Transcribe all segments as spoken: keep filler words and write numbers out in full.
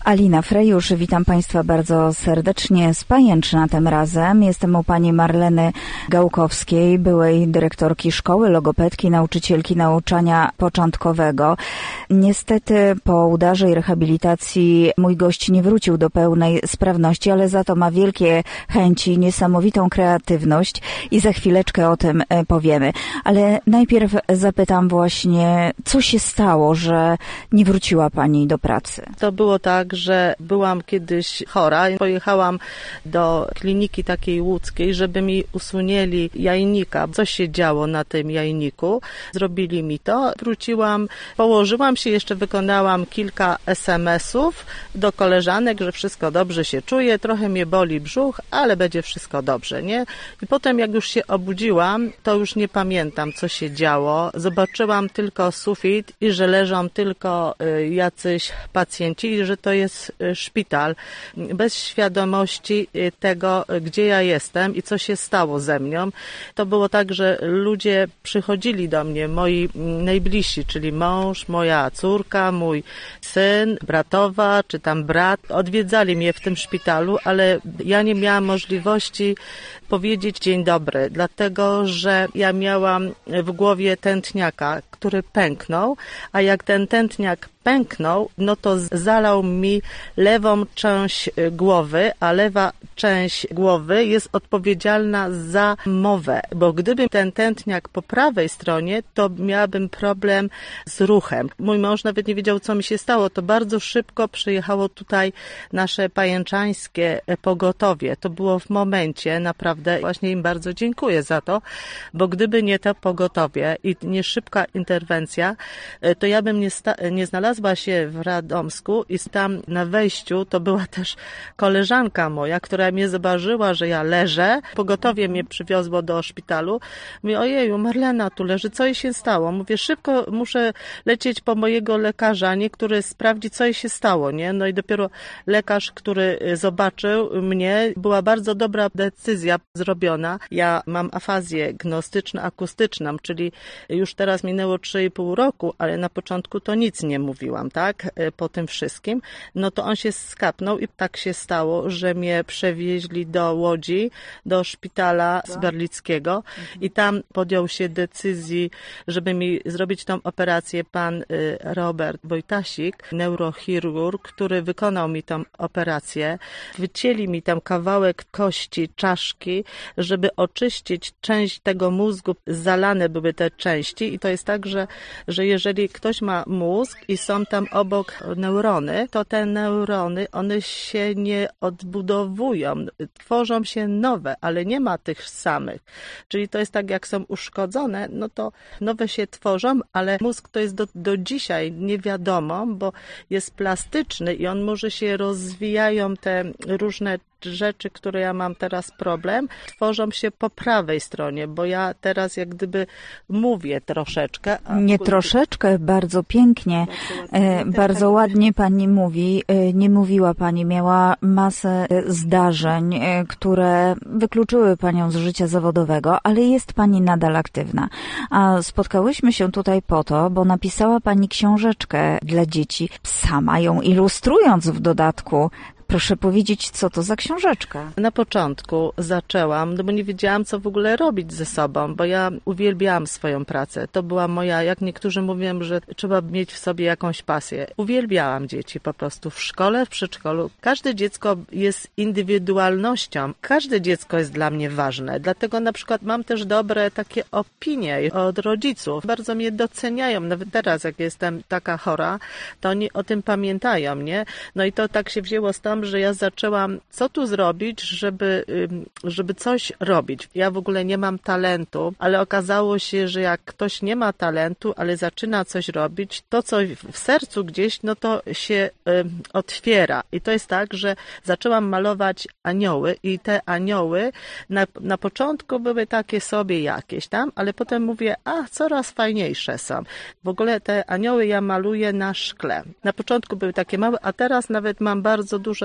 Alina Frejusz, witam Państwa bardzo serdecznie z Pajęczna tym razem. Jestem u pani Marleny Gałkowskiej, byłej dyrektorki szkoły, logopedki, nauczycielki nauczania początkowego. Niestety po udarze i rehabilitacji mój gość nie wrócił do pełnej sprawności, ale za to ma wielkie chęci, niesamowitą kreatywność i za chwileczkę o tym powiemy. Ale najpierw zapytam właśnie, co się stało, że nie wróciła pani do pracy? To było tak, że byłam kiedyś chora i pojechałam do kliniki takiej łódzkiej, żeby mi usunięli jajnika. Coś się działo na tym jajniku. Zrobili mi to. Wróciłam, położyłam się, jeszcze wykonałam kilka es em esów do koleżanek, że wszystko dobrze się czuję, trochę mnie boli brzuch, ale będzie wszystko dobrze, nie? I potem jak już się obudziłam, to już nie pamiętam, co się działo. Zobaczyłam tylko sufit i że leżą tylko jacyś pacjenci i że to jest szpital, bez świadomości tego, gdzie ja jestem i co się stało ze mną. To było tak, że ludzie przychodzili do mnie, moi najbliżsi, czyli mąż, moja córka, mój syn, bratowa, czy tam brat, odwiedzali mnie w tym szpitalu, ale ja nie miałam możliwości powiedzieć dzień dobry, dlatego, że ja miałam w głowie tętniaka, który pęknął, a jak ten tętniak pęknął, no to zalał mi lewą część głowy, a lewa część głowy jest odpowiedzialna za mowę, bo gdyby ten tętniak po prawej stronie, to miałabym problem z ruchem. Mój mąż nawet nie wiedział, co mi się stało. To bardzo szybko przyjechało tutaj nasze pajęczańskie pogotowie. To było w momencie, naprawdę właśnie im bardzo dziękuję za to, bo gdyby nie to pogotowie i nie szybka interwencja, to ja bym nie, sta- nie znalazła się w Radomsku i tam na wejściu to była też koleżanka moja, która mnie zobaczyła, że ja leżę. Pogotowie mnie przywiozło do szpitalu. Mówi, ojeju, Marlena tu leży, co jej się stało? Mówię, szybko muszę lecieć po mojego lekarza, nie, który sprawdzi, co jej się stało, nie? No i dopiero lekarz, który zobaczył mnie, była bardzo dobra decyzja zrobiona. Ja mam afazję gnostyczno-akustyczną, czyli już teraz minęło trzy i pół roku, ale na początku to nic nie mówiłam, tak? Po tym wszystkim. No to on się skapnął i tak się stało, że mnie przewieźli do Łodzi, do szpitala Sberlickiego i tam podjął się decyzji, żeby mi zrobić tą operację pan Robert Wojtasik, neurochirurg, który wykonał mi tą operację. Wycięli mi tam kawałek kości czaszki, żeby oczyścić część tego mózgu. Zalane były te części i to jest tak, że, że jeżeli ktoś ma mózg i są tam obok neurony, to te neurony, one się nie odbudowują, tworzą się nowe, ale nie ma tych samych. Czyli to jest tak, jak są uszkodzone, no to nowe się tworzą, ale mózg to jest do, do dzisiaj nie wiadomo, bo jest plastyczny i on może się rozwijają te różne rzeczy, które ja mam teraz problem, tworzą się po prawej stronie, bo ja teraz jak gdyby mówię troszeczkę. A nie później... troszeczkę, bardzo pięknie, bardzo ładnie, e, bardzo ładnie pani mówi. E, nie mówiła pani, miała masę zdarzeń, e, które wykluczyły panią z życia zawodowego, ale jest pani nadal aktywna. A spotkałyśmy się tutaj po to, bo napisała pani książeczkę dla dzieci, sama ją ilustrując w dodatku. Proszę powiedzieć, co to za książeczka? Na początku zaczęłam, no bo nie wiedziałam, co w ogóle robić ze sobą, bo ja uwielbiałam swoją pracę. To była moja, jak niektórzy mówią, że trzeba mieć w sobie jakąś pasję. Uwielbiałam dzieci po prostu w szkole, w przedszkolu. Każde dziecko jest indywidualnością. Każde dziecko jest dla mnie ważne. Dlatego na przykład mam też dobre takie opinie od rodziców. Bardzo mnie doceniają. Nawet teraz, jak jestem taka chora, to oni o tym pamiętają, nie? No i to tak się wzięło stąd, że ja zaczęłam, co tu zrobić, żeby, żeby coś robić. Ja w ogóle nie mam talentu, ale okazało się, że jak ktoś nie ma talentu, ale zaczyna coś robić, to co w sercu gdzieś, no to się y, otwiera. I to jest tak, że zaczęłam malować anioły i te anioły na, na początku były takie sobie jakieś tam, ale potem mówię, a coraz fajniejsze są. W ogóle te anioły ja maluję na szkle. Na początku były takie małe, a teraz nawet mam bardzo duże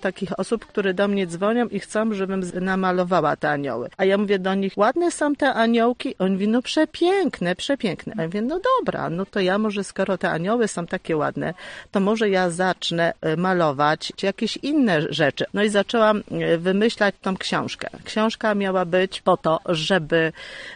takich osób, które do mnie dzwonią i chcą, żebym namalowała te anioły. A ja mówię do nich, ładne są te aniołki? On mówi, no przepiękne, przepiękne. A ja mówię, no dobra, no to ja może skoro te anioły są takie ładne, to może ja zacznę malować jakieś inne rzeczy. No i zaczęłam wymyślać tą książkę. Książka miała być po to, żeby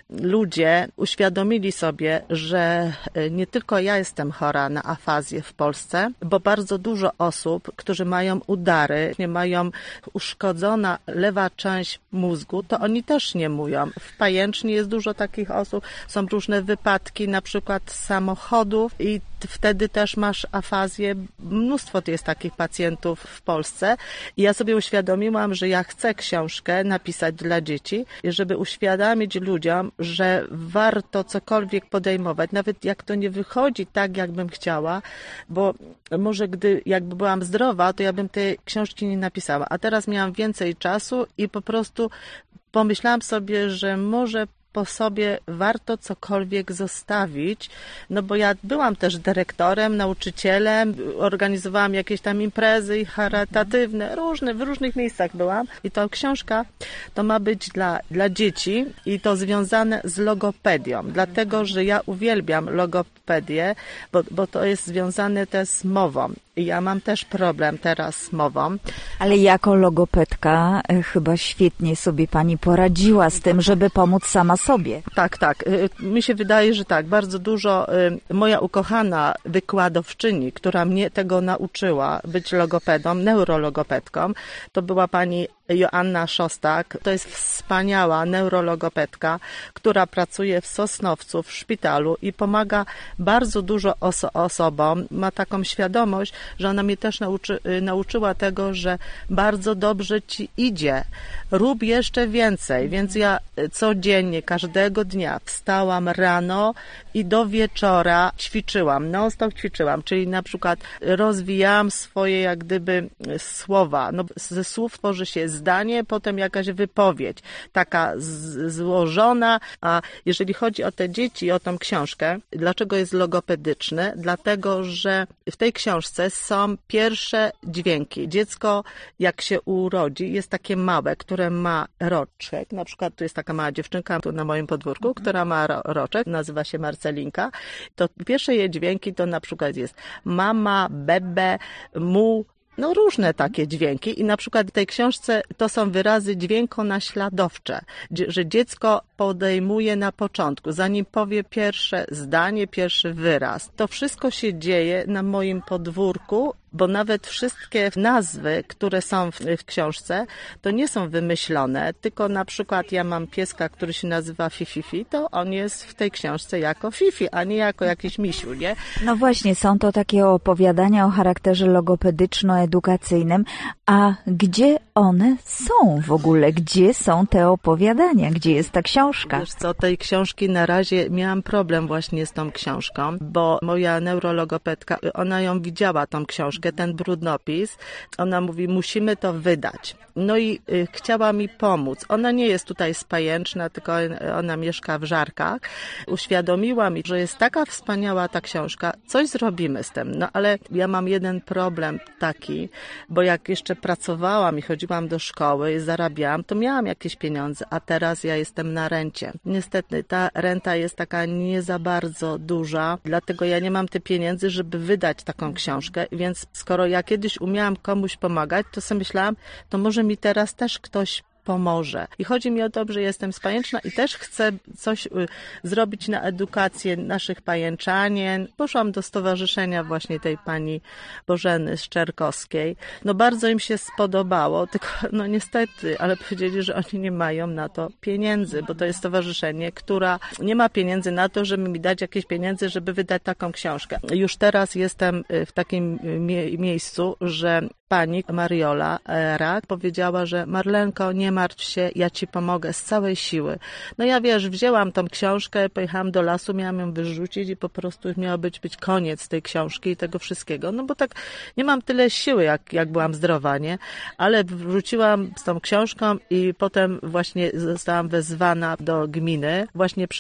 ludzie uświadomili sobie, że nie tylko ja jestem chora na afazję w Polsce, bo bardzo dużo osób, którzy mają udary, nie mają uszkodzona lewa część mózgu, to oni też nie mówią. W pajęczni jest dużo takich osób, są różne wypadki, na przykład samochodów i wtedy też masz afazję. Mnóstwo jest takich pacjentów w Polsce i ja sobie uświadomiłam, że ja chcę książkę napisać dla dzieci, żeby uświadomić ludziom, że warto cokolwiek podejmować, nawet jak to nie wychodzi tak, jakbym chciała, bo może gdy jakby byłam zdrowa, to ja bym tej książki nie napisała, a teraz miałam więcej czasu i po prostu pomyślałam sobie, że może po sobie warto cokolwiek zostawić, no bo ja byłam też dyrektorem, nauczycielem, organizowałam jakieś tam imprezy charytatywne, różne, w różnych miejscach byłam i ta książka to ma być dla, dla dzieci i to związane z logopedią, dlatego, że ja uwielbiam logopedię, bo, bo to jest związane też z mową. I ja mam też problem teraz z mową. Ale jako logopedka chyba świetnie sobie pani poradziła z tym, żeby pomóc sama sobie. Tak, tak. Mi się wydaje, że tak. Bardzo dużo moja ukochana wykładowczyni, która mnie tego nauczyła być logopedą, neurologopedką, to była pani Joanna Szostak. To jest wspaniała neurologopedka, która pracuje w Sosnowcu, w szpitalu i pomaga bardzo dużo oso- osobom. Ma taką świadomość, że ona mnie też nauczy, nauczyła tego, że bardzo dobrze ci idzie. Rób jeszcze więcej. Więc ja codziennie, każdego dnia wstałam rano i do wieczora ćwiczyłam. Non-stop ćwiczyłam, czyli na przykład rozwijałam swoje jak gdyby słowa. No, ze słów tworzy się zdanie, potem jakaś wypowiedź, taka z- złożona. A jeżeli chodzi o te dzieci, o tą książkę, dlaczego jest logopedyczny? Dlatego, że w tej książce są pierwsze dźwięki. Dziecko, jak się urodzi, jest takie małe, które ma roczek. Na przykład tu jest taka mała dziewczynka tu na moim podwórku, która ma ro- roczek, nazywa się Marcelinka. To pierwsze jej dźwięki to na przykład jest mama, bebe, mu, no różne takie dźwięki i na przykład w tej książce to są wyrazy dźwiękonaśladowcze, że dziecko podejmuje na początku, zanim powie pierwsze zdanie, pierwszy wyraz. To wszystko się dzieje na moim podwórku, bo nawet wszystkie nazwy, które są w, w książce, to nie są wymyślone, tylko na przykład ja mam pieska, który się nazywa Fififi, to on jest w tej książce jako Fifi, a nie jako jakiś misiu, nie? No właśnie, są to takie opowiadania o charakterze logopedyczno-edukacyjnym, a gdzie one są w ogóle? Gdzie są te opowiadania? Gdzie jest ta książka? Wiesz co, tej książki na razie miałam problem właśnie z tą książką, bo moja neurologopedka, ona ją widziała, tą książkę, ten brudnopis, ona mówi, musimy to wydać. No i y, chciała mi pomóc. Ona nie jest tutaj z Pajęczna, tylko ona mieszka w Żarkach. Uświadomiła mi, że jest taka wspaniała ta książka, coś zrobimy z tym. No ale ja mam jeden problem taki, bo jak jeszcze pracowałam i chodziłam do szkoły i zarabiałam, to miałam jakieś pieniądze, a teraz ja jestem na rencie. Niestety ta renta jest taka nie za bardzo duża, dlatego ja nie mam tych pieniędzy, żeby wydać taką książkę, więc skoro ja kiedyś umiałam komuś pomagać, to sobie myślałam, to może mi teraz też ktoś pomoże. I chodzi mi o to, że jestem z Pajęczna i też chcę coś y, zrobić na edukację naszych pajęczanien. Poszłam do stowarzyszenia właśnie tej pani Bożeny Szczerkowskiej. No bardzo im się spodobało, tylko no niestety, ale powiedzieli, że oni nie mają na to pieniędzy, bo to jest stowarzyszenie, która nie ma pieniędzy na to, żeby mi dać jakieś pieniądze, żeby wydać taką książkę. Już teraz jestem w takim mie- miejscu, że pani Mariola Rak powiedziała, że Marlenko, nie martw się, ja ci pomogę z całej siły. No ja wiesz, wzięłam tą książkę, pojechałam do lasu, miałam ją wyrzucić i po prostu miał być, być koniec tej książki i tego wszystkiego. No bo tak nie mam tyle siły, jak, jak byłam zdrowa, nie? Ale wróciłam z tą książką i potem właśnie zostałam wezwana do gminy właśnie przez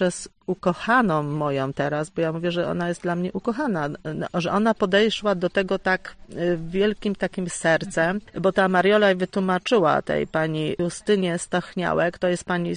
ukochaną moją teraz, bo ja mówię, że ona jest dla mnie ukochana, że ona podeszła do tego tak wielkim takim sercem, bo ta Mariola wytłumaczyła tej pani Justynie Stachniałek, to jest pani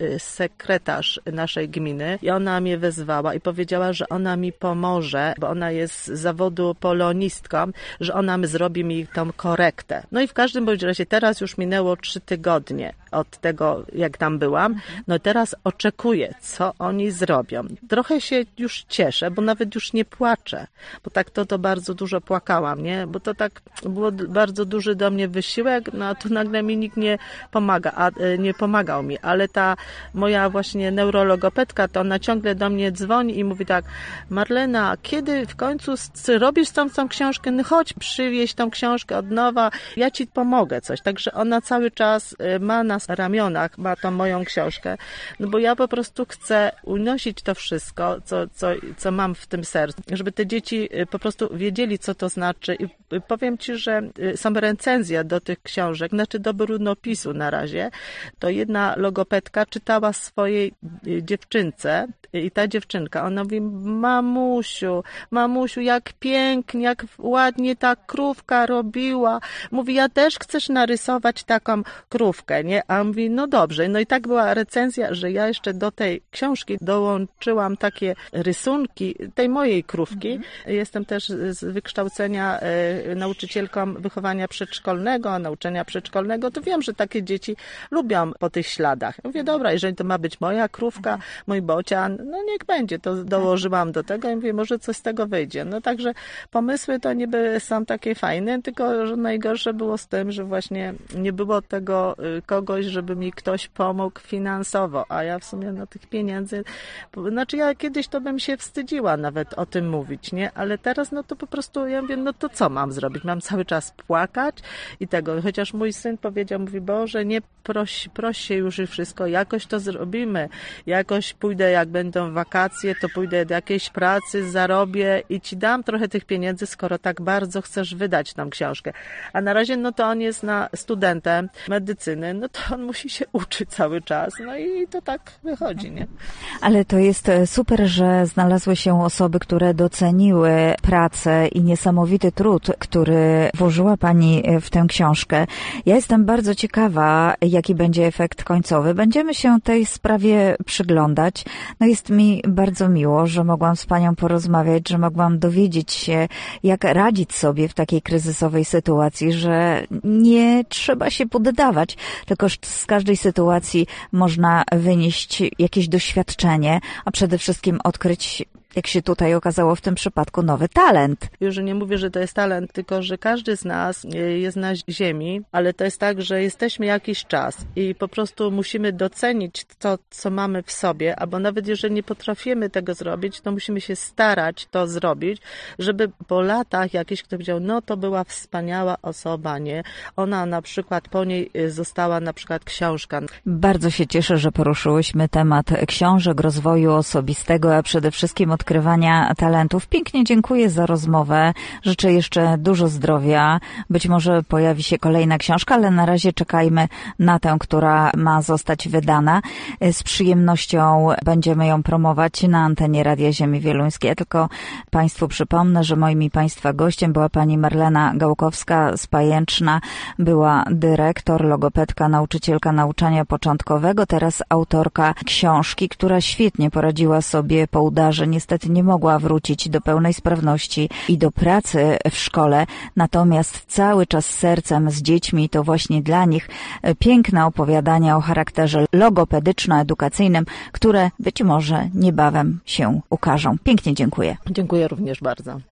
sekretarz naszej gminy i ona mnie wezwała i powiedziała, że ona mi pomoże, bo ona jest z zawodu polonistką, że ona mi zrobi mi tą korektę. No i w każdym bądź razie teraz już minęło trzy tygodnie od tego, jak tam byłam. No teraz oczekuję, co oni zrobią. Trochę się już cieszę, bo nawet już nie płaczę, bo tak to, to bardzo dużo płakałam, nie? Bo to tak było bardzo duży do mnie wysiłek, no a tu nagle mi nikt nie pomaga, a nie pomagał mi, ale ta moja właśnie neurologopedka, to ona ciągle do mnie dzwoni i mówi tak: Marlena, kiedy w końcu robisz tą, tą książkę? No chodź, przywieź tą książkę od nowa, ja ci pomogę coś. Także ona cały czas ma na ramionach, ma tą moją książkę, no bo ja po prostu chcę unosić to wszystko, co, co, co mam w tym sercu, żeby te dzieci po prostu wiedzieli, co to znaczy. I powiem ci, że są recenzje do tych książek, znaczy do brunopisu na razie. To jedna logopedka czytała swojej dziewczynce i ta dziewczynka, ona mówi: mamusiu, mamusiu, jak pięknie, jak ładnie ta krówka robiła. Mówi: ja też chcesz narysować taką krówkę, nie? A mówi: no dobrze. No i tak była recenzja, że ja jeszcze do tej książki dołączyłam takie rysunki tej mojej krówki. Mhm. Jestem też z wykształcenia e, nauczycielką wychowania przedszkolnego, nauczania przedszkolnego, to wiem, że takie dzieci lubią po tych śladach. Mówię: dobra, jeżeli to ma być moja krówka, mój bocian, no niech będzie. To dołożyłam do tego i mówię: może coś z tego wyjdzie. No także pomysły to niby są takie fajne, tylko że najgorsze było z tym, że właśnie nie było tego kogoś, żeby mi ktoś pomógł finansowo, a ja w sumie na tych pieniędzy, znaczy ja kiedyś to bym się wstydziła nawet o tym mówić, nie? Ale teraz no to po prostu ja mówię: no to co mam zrobić? Mam cały czas płakać i tego, chociaż mój syn powiedział, mówi: Boże, nie proś, proś się już i wszystko, jakoś to zrobimy, jakoś pójdę, jak będą wakacje, to pójdę do jakiejś pracy, zarobię i ci dam trochę tych pieniędzy, skoro tak bardzo chcesz wydać tą książkę. A na razie no to on jest na studentem medycyny, no to on musi się uczyć cały czas, no i to tak wychodzi, nie? Ale to jest super, że znalazły się osoby, które doceniły pracę i niesamowity trud, który włożyła Pani w tę książkę. Ja jestem bardzo ciekawa, jaki będzie efekt końcowy. Będziemy się tej sprawie przyglądać. No jest mi bardzo miło, że mogłam z Panią porozmawiać, że mogłam dowiedzieć się, jak radzić sobie w takiej kryzysowej sytuacji, że nie trzeba się poddawać, tylko z każdej sytuacji można wynieść jakieś doświadczenie, a przede wszystkim odkryć, jak się tutaj okazało w tym przypadku, nowy talent. Już nie mówię, że to jest talent, tylko że każdy z nas jest na ziemi, ale to jest tak, że jesteśmy jakiś czas i po prostu musimy docenić to, co mamy w sobie, albo nawet jeżeli nie potrafimy tego zrobić, to musimy się starać to zrobić, żeby po latach jakiś ktoś powiedział: no to była wspaniała osoba, nie? Ona na przykład, po niej została na przykład książka. Bardzo się cieszę, że poruszyłyśmy temat książek, rozwoju osobistego, a przede wszystkim odkrywania talentów. Pięknie dziękuję za rozmowę. Życzę jeszcze dużo zdrowia. Być może pojawi się kolejna książka, ale na razie czekajmy na tę, która ma zostać wydana. Z przyjemnością będziemy ją promować na antenie Radia Ziemi Wieluńskiej. Ja tylko Państwu przypomnę, że moim i Państwa gościem była Pani Marlena Gałkowska z Pajęczna. Była dyrektor, logopedka, nauczycielka nauczania początkowego, teraz autorka książki, która świetnie poradziła sobie po udarze. Niestety nie mogła wrócić do pełnej sprawności i do pracy w szkole, natomiast cały czas sercem z dziećmi, to właśnie dla nich piękne opowiadania o charakterze logopedyczno-edukacyjnym, które być może niebawem się ukażą. Pięknie dziękuję. Dziękuję również bardzo.